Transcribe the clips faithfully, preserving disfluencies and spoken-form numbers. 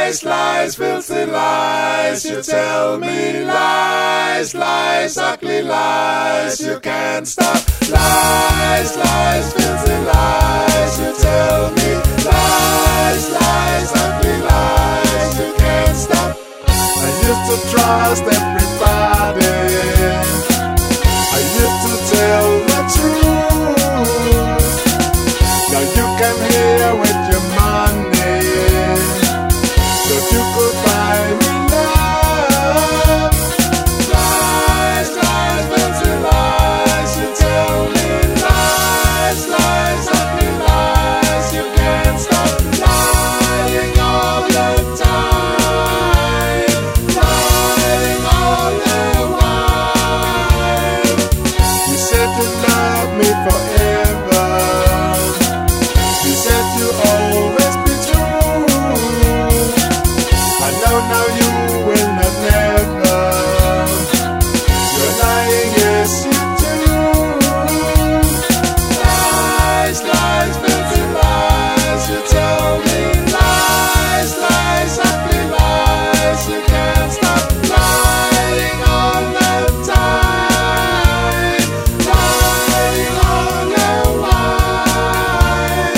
Lies, lies, filthy lies, you tell me lies, lies, ugly lies, you can't stop. Lies, lies, filthy lies, you tell me lies, lies, ugly lies, you can't stop. I used to trust everybody, I used to tell the truth. Now you come here with your money, so you could buy me love. Lies, lies, fancy lies, you tell me lies, lies, ugly lies, you can't stop lying all the time, lying all the while. You said you love me forever, you said you always be true. I know now you will not never. You're lying, yes you do. Lies, lies, filthy lies, you tell me lies, lies, ugly lies, you can't stop lying all the time, lying all the while.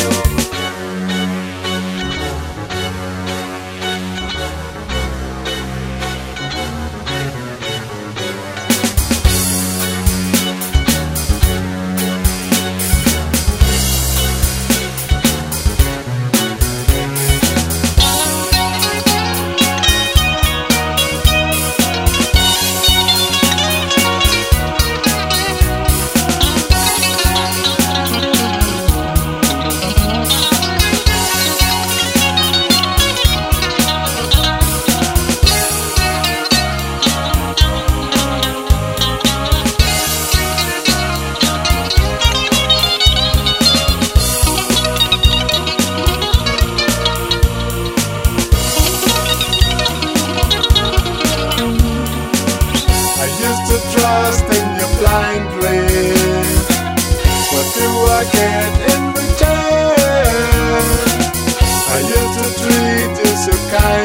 I used to trust in you blindly. What do I get in return? I used to treat you so kindly.